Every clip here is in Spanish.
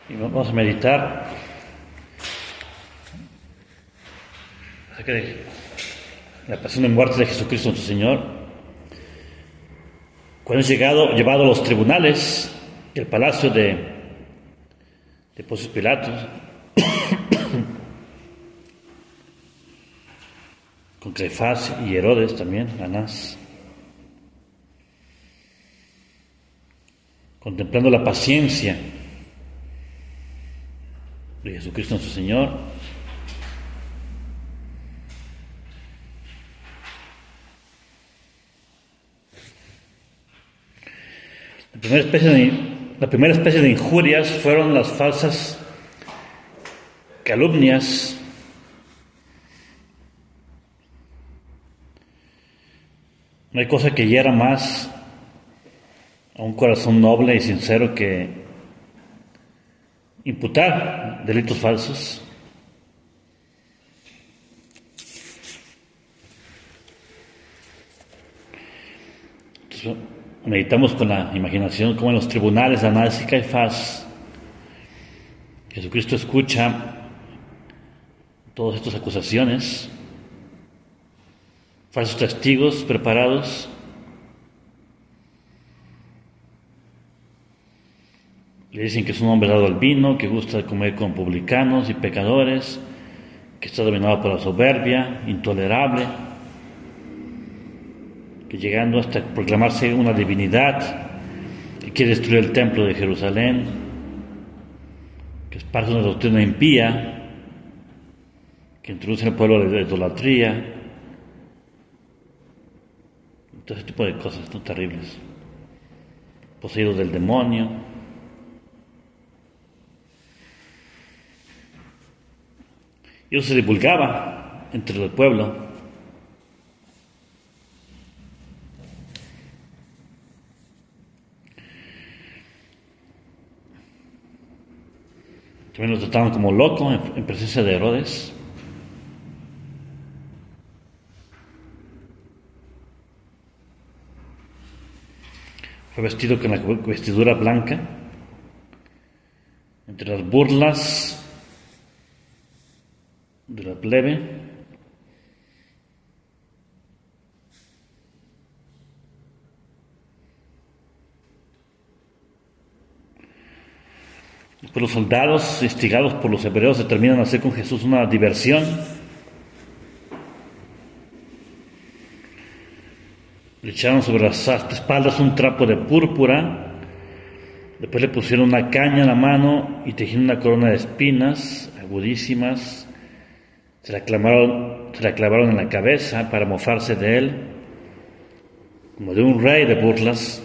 Y vamos a meditar acerca de la pasión y muerte de Jesucristo nuestro Señor. Cuando es llevado a los tribunales, el palacio de Poncio Pilato, con Caifás y Herodes también, Anás, contemplando la paciencia de Jesucristo nuestro Señor, la primera especie de injurias fueron las falsas calumnias. No hay cosa que hiera más a un corazón noble y sincero que imputar delitos falsos. Entonces, meditamos con la imaginación como en los tribunales de Anás y Caifás Jesucristo escucha todas estas acusaciones, falsos testigos preparados. Le dicen que es un hombre dado al vino, que gusta de comer con publicanos y pecadores, que está dominado por la soberbia, intolerable, que llegando hasta proclamarse una divinidad, que quiere destruir el templo de Jerusalén, que esparce una doctrina impía, que introduce en el pueblo la idolatría, todo ese tipo de cosas tan terribles, poseídos del demonio. Y eso se divulgaba entre el pueblo. También lo trataban como loco en presencia de Herodes. Fue vestido con la vestidura blanca. Entre las burlas de la plebe, después los soldados, instigados por los hebreos, determinan hacer con Jesús una diversión. Le echaron sobre las espaldas un trapo de púrpura, después le pusieron una caña en la mano y tejieron una corona de espinas agudísimas. Se la clavaron en la cabeza para mofarse de él, como de un rey de burlas.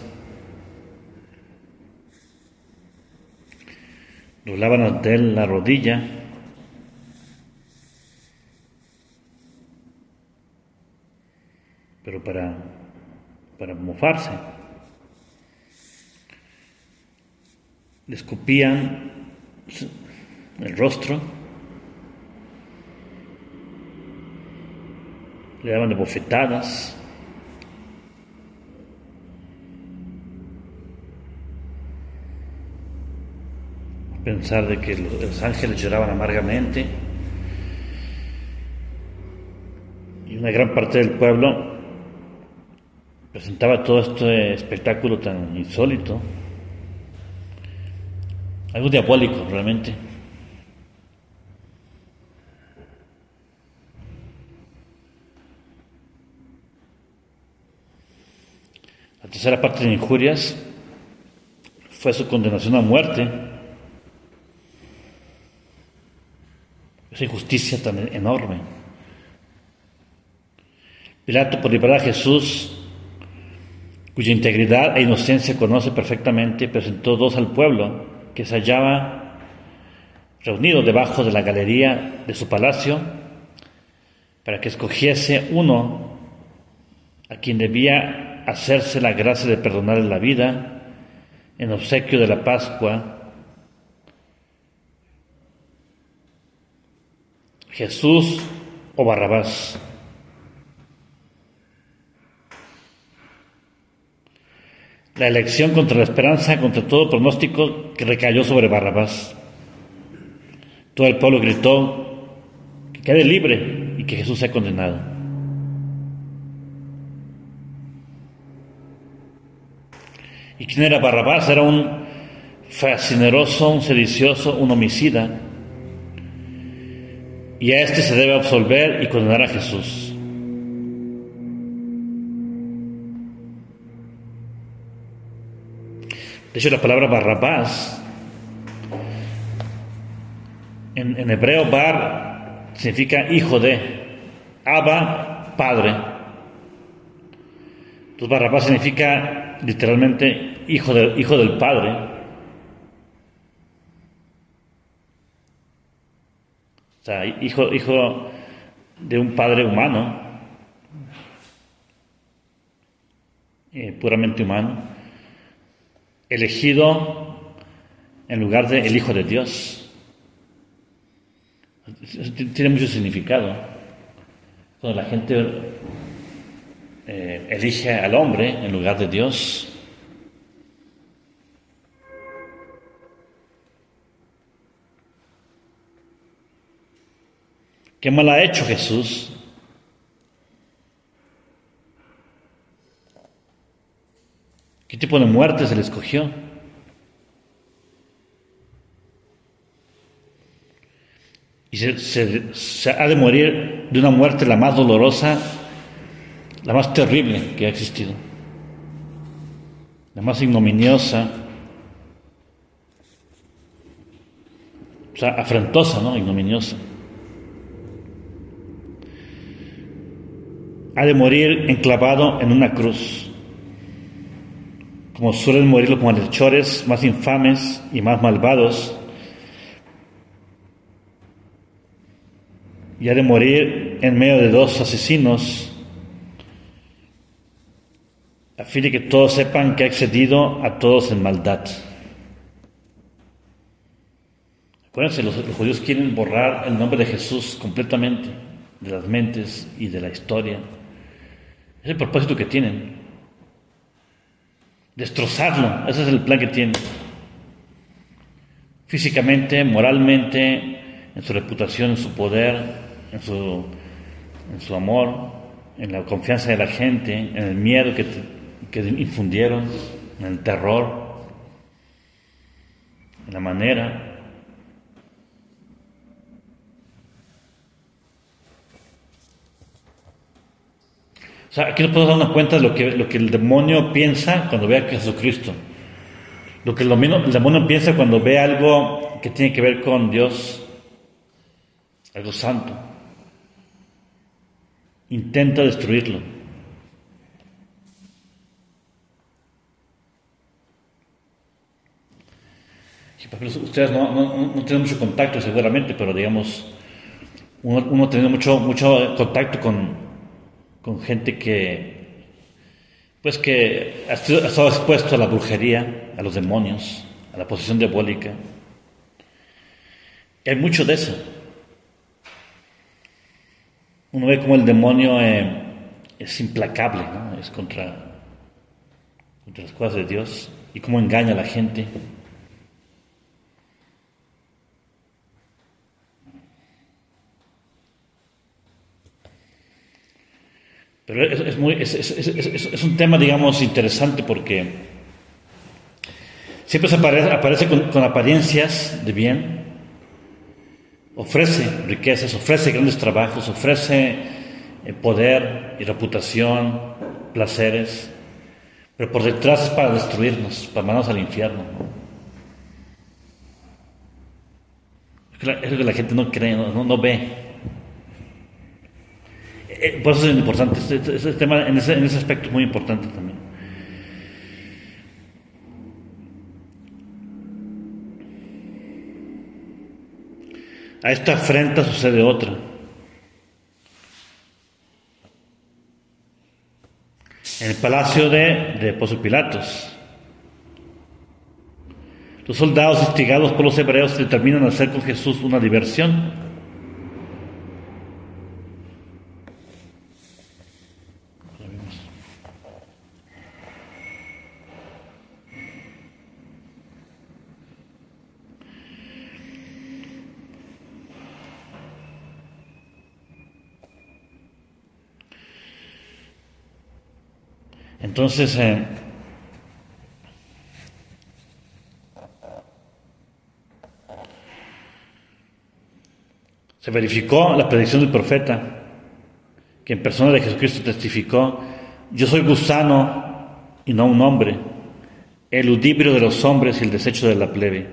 Doblaban ante él la rodilla. Pero para mofarse. Le escupían el rostro. Le daban de bofetadas. Pensar de que los ángeles lloraban amargamente. Y una gran parte del pueblo presentaba todo este espectáculo tan insólito. Algo diabólico realmente. La tercera parte de injurias fue su condenación a muerte. Esa injusticia tan enorme. Pilato, por liberar a Jesús, cuya integridad e inocencia conoce perfectamente, presentó dos al pueblo que se hallaba reunido debajo de la galería de su palacio para que escogiese uno a quien debía hacerse la gracia de perdonarle la vida en obsequio de la Pascua. Jesús o Barrabás. La elección contra la esperanza, contra todo pronóstico, que recayó sobre Barrabás. Todo el pueblo gritó que quede libre y que Jesús sea condenado. ¿Y quién era Barrabás? Era un fascineroso, un sedicioso, un homicida. Y a este se debe absolver y condenar a Jesús. De hecho, la palabra Barrabás, en hebreo, bar significa hijo de, Abba, padre. Entonces Barrabás significa literalmente hijo del padre. O sea, hijo de un padre humano, puramente humano, elegido en lugar de el Hijo de Dios. Tiene mucho significado. Cuando la gente elige al hombre en lugar de Dios. ¿Qué mal ha hecho Jesús? ¿Qué tipo de muerte se le escogió? Y se ha de morir de una muerte la más dolorosa, la más terrible que ha existido, la más ignominiosa, o sea, afrentosa, ¿no? Ignominiosa. Ha de morir enclavado en una cruz, como suelen morir los malhechores más infames y más malvados, y ha de morir en medio de dos asesinos, a fin de que todos sepan que ha excedido a todos en maldad. Acuérdense, los judíos quieren borrar el nombre de Jesús completamente de las mentes y de la historia. Es el propósito que tienen. Destrozarlo, ese es el plan que tienen. Físicamente, moralmente, en su reputación, en su poder, en su amor, en la confianza de la gente, en el miedo que infundieron, en el terror, en la manera. O sea, aquí nos podemos dar cuenta de lo que el demonio piensa cuando ve a Jesucristo. Lo que el demonio piensa cuando ve algo que tiene que ver con Dios, algo santo. Intenta destruirlo. Ustedes no tienen mucho contacto seguramente, pero digamos, uno tiene mucho contacto con gente que ha estado expuesto a la brujería, a los demonios, a la posesión diabólica. Hay mucho de eso. Uno ve como el demonio es implacable, ¿no? Es contra las cosas de Dios y cómo engaña a la gente. Pero es un tema, digamos, interesante porque siempre se aparece con apariencias de bien, ofrece riquezas, ofrece grandes trabajos, ofrece poder y reputación, placeres, pero por detrás es para destruirnos, para mandarnos al infierno. Es lo que la gente no cree, no ve. Por eso es importante, este tema en ese aspecto es muy importante también. A esta afrenta sucede otra. En el palacio de Poncio Pilatos, los soldados instigados por los hebreos determinan hacer con Jesús una diversión. Entonces, se verificó la predicción del profeta, que en persona de Jesucristo testificó: yo soy gusano y no un hombre, el ludibrio de los hombres y el desecho de la plebe.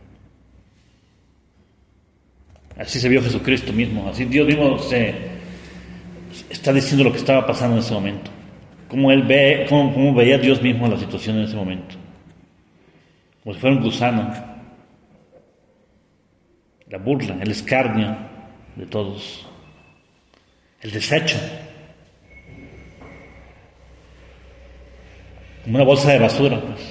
Así se vio Jesucristo mismo, así Dios mismo se está diciendo lo que estaba pasando en ese momento, cómo veía Dios mismo la situación en ese momento, como si fuera un gusano, la burla, el escarnio de todos, el desecho, como una bolsa de basura, pues.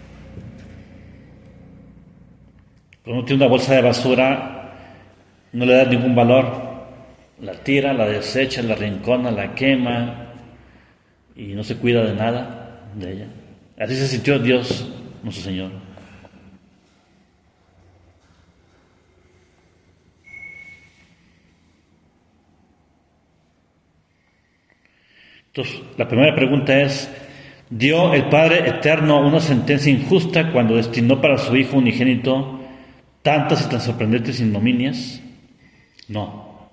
Cuando uno tiene una bolsa de basura, no le da ningún valor, la tira, la desecha, la rincona, la quema y no se cuida de nada de ella. Así se sintió Dios, nuestro Señor. Entonces, la primera pregunta es: ¿dio el Padre Eterno una sentencia injusta cuando destinó para su Hijo unigénito tantas y tan sorprendentes ignominias? No.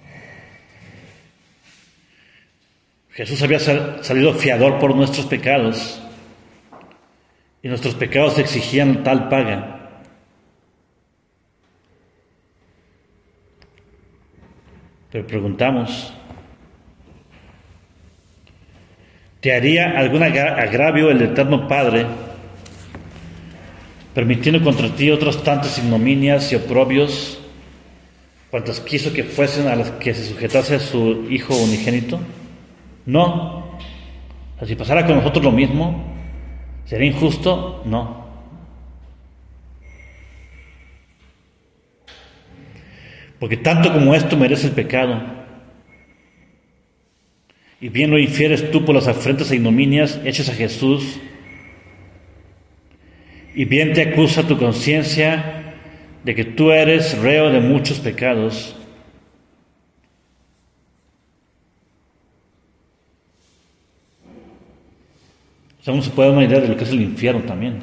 Jesús había salido fiador por nuestros pecados, y nuestros pecados exigían tal paga. Pero preguntamos: ¿te haría algún agravio el Eterno Padre, permitiendo contra ti otras tantas ignominias y oprobios, cuantas quiso que fuesen a las que se sujetase a su Hijo unigénito? No. O sea, si pasara con nosotros lo mismo, ¿sería injusto? No. Porque tanto como esto merece el pecado, y bien lo infieres tú por las afrentas e ignominias hechas a Jesús, y bien te acusa tu conciencia de que tú eres reo de muchos pecados. O sea, uno se puede dar una idea de lo que es el infierno también.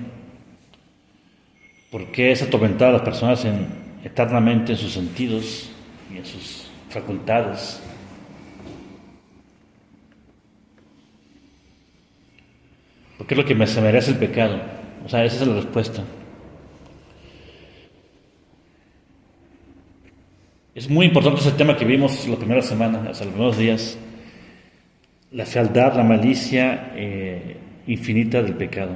¿Por qué es atormentar a las personas eternamente en sus sentidos y en sus facultades? Porque es lo que se merece el pecado. O sea, esa es la respuesta. Es muy importante ese tema que vimos la primera semana, hasta los primeros días: la fealdad, la malicia infinita del pecado.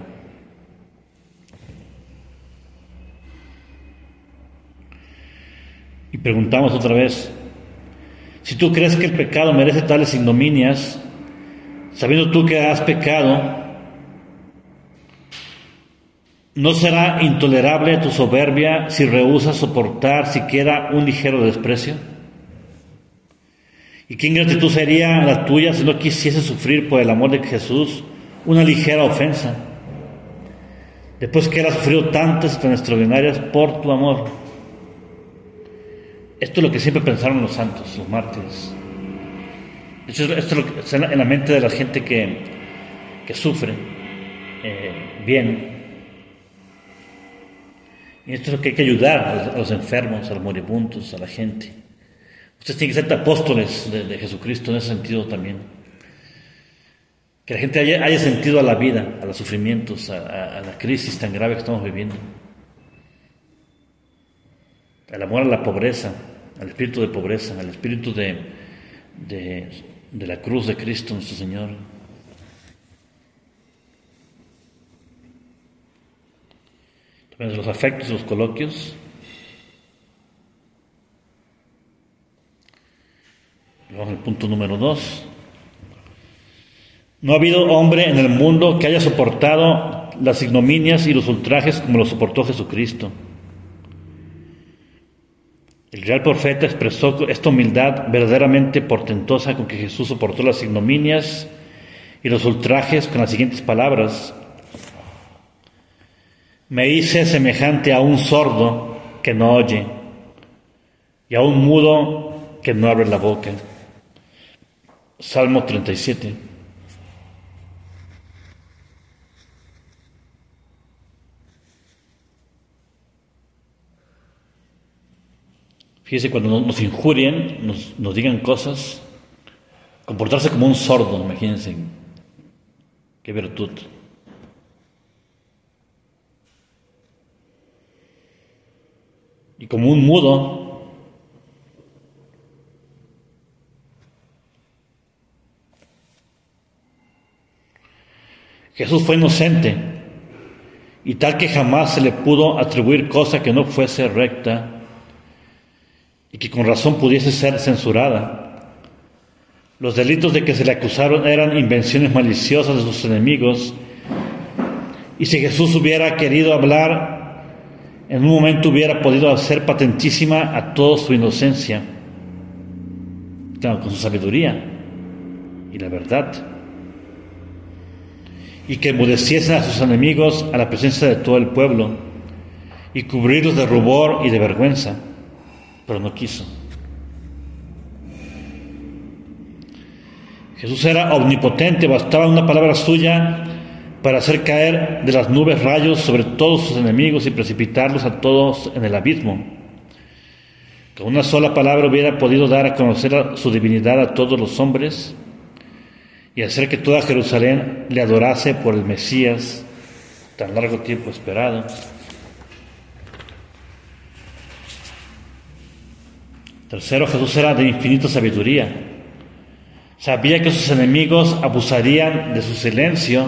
Y preguntamos otra vez: si tú crees que el pecado merece tales ignominias, sabiendo tú que has pecado, ¿no será intolerable tu soberbia si rehusas soportar siquiera un ligero desprecio? ¿Y qué ingratitud sería la tuya si no quisieses sufrir por el amor de Jesús una ligera ofensa, después que Él ha sufrido tantas y tan extraordinarias por tu amor? Esto es lo que siempre pensaron los santos, los mártires. Esto es lo que está en la mente de la gente que sufre bien. Y esto es lo que hay que ayudar a los enfermos, a los moribundos, a la gente. Ustedes tienen que ser apóstoles de Jesucristo en ese sentido también. Que la gente haya sentido a la vida, a los sufrimientos, a la crisis tan grave que estamos viviendo. Al amor a la pobreza, al espíritu de pobreza, al espíritu de la cruz de Cristo nuestro Señor. También de los afectos y los coloquios. Vamos al punto número 2. No ha habido hombre en el mundo que haya soportado las ignominias y los ultrajes como lo soportó Jesucristo. El real profeta expresó esta humildad verdaderamente portentosa con que Jesús soportó las ignominias y los ultrajes con las siguientes palabras: me hice semejante a un sordo que no oye y a un mudo que no abre la boca. Salmo 37. Fíjese, cuando nos injurien, nos digan cosas, comportarse como un sordo, imagínense, qué virtud. Y como un mudo, Jesús fue inocente, y tal que jamás se le pudo atribuir cosa que no fuese recta y que con razón pudiese ser censurada. Los delitos de que se le acusaron eran invenciones maliciosas de sus enemigos, y si Jesús hubiera querido hablar, en un momento hubiera podido hacer patentísima a todos su inocencia, claro, con su sabiduría y la verdad, y que enmudeciesen a sus enemigos a la presencia de todo el pueblo, y cubrirlos de rubor y de vergüenza, pero no quiso. Jesús era omnipotente, bastaba una palabra suya para hacer caer de las nubes rayos sobre todos sus enemigos y precipitarlos a todos en el abismo. Con una sola palabra hubiera podido dar a conocer su divinidad a todos los hombres y hacer que toda Jerusalén le adorase por el Mesías tan largo tiempo esperado. Tercero, Jesús era de infinita sabiduría. Sabía que sus enemigos abusarían de su silencio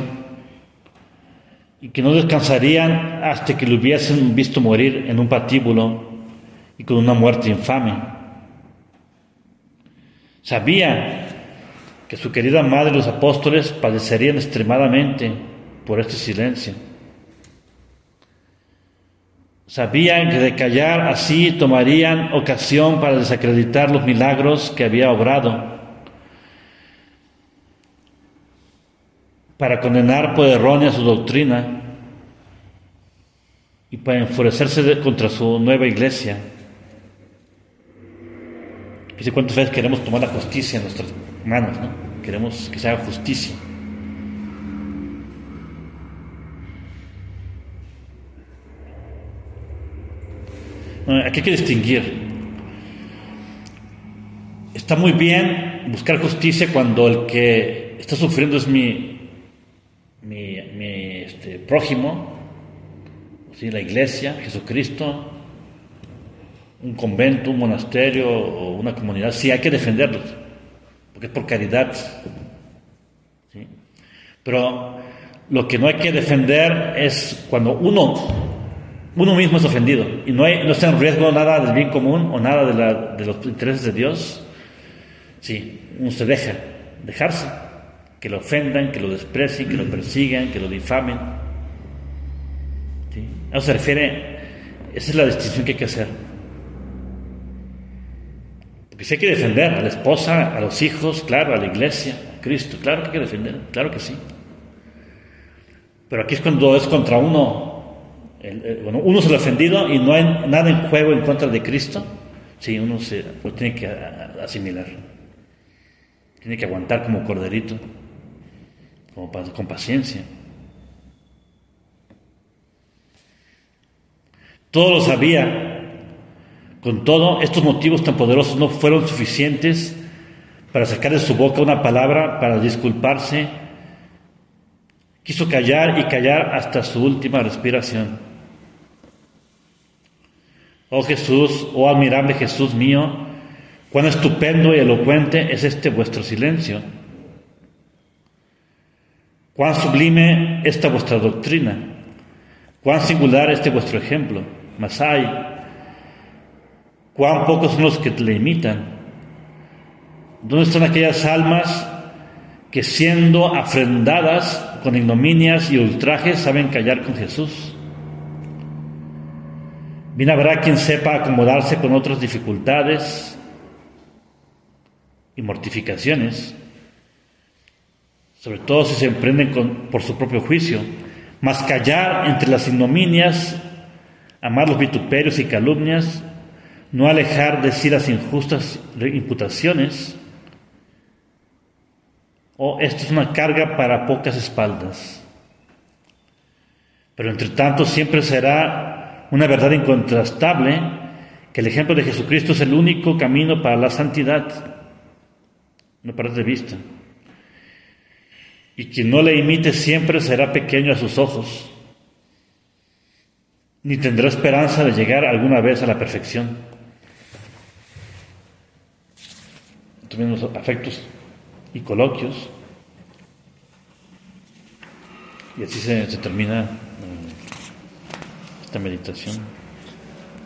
y que no descansarían hasta que lo hubiesen visto morir en un patíbulo y con una muerte infame. Sabía que su querida madre y los apóstoles padecerían extremadamente por este silencio. Sabían que de callar así tomarían ocasión para desacreditar los milagros que había obrado, para condenar por errónea su doctrina y para enfurecerse contra su nueva iglesia. Fíjense cuántas veces queremos tomar la justicia en nuestras manos, ¿no? Queremos que se haga justicia. Aquí hay que distinguir. Está muy bien buscar justicia cuando el que está sufriendo es mi prójimo, ¿sí? La iglesia, Jesucristo, un convento, un monasterio o una comunidad. Sí, hay que defenderlos, porque es por caridad, ¿sí? Pero lo que no hay que defender es cuando uno mismo es ofendido y no está en riesgo nada del bien común o nada de los intereses de Dios. Sí, uno se dejarse, que lo ofendan, que lo desprecien, que lo persigan, que lo difamen. ¿Sí? A eso se refiere, esa es la distinción que hay que hacer. Porque sí hay que defender a la esposa, a los hijos, claro, a la iglesia, a Cristo, claro que hay que defender, claro que sí. Pero aquí es cuando es contra uno, uno es el ofendido y no hay nada en juego en contra de Cristo. Sí, uno lo tiene que asimilar, tiene que aguantar como corderito, con paciencia. Todo lo sabía. Con todo, estos motivos tan poderosos no fueron suficientes para sacar de su boca una palabra para disculparse. Quiso callar y callar hasta su última respiración. Oh Jesús, oh admirable Jesús mío, cuán estupendo y elocuente es este vuestro silencio. Cuán sublime esta vuestra doctrina. Cuán singular este vuestro ejemplo. Mas ay, cuán pocos son los que le imitan. ¿Dónde están aquellas almas que siendo afrendadas con ignominias y ultrajes saben callar con Jesús? Bien habrá quien sepa acomodarse con otras dificultades y mortificaciones, sobre todo si se emprenden por su propio juicio, mas callar entre las ignominias, amar los vituperios y calumnias, no alejar de sí las injustas imputaciones. Esto es una carga para pocas espaldas. Pero entre tanto siempre será una verdad incontrastable que el ejemplo de Jesucristo es el único camino para la santidad, no perder de vista. Y quien no le imite siempre será pequeño a sus ojos, ni tendrá esperanza de llegar alguna vez a la perfección. También los afectos y coloquios. Y así se termina esta meditación.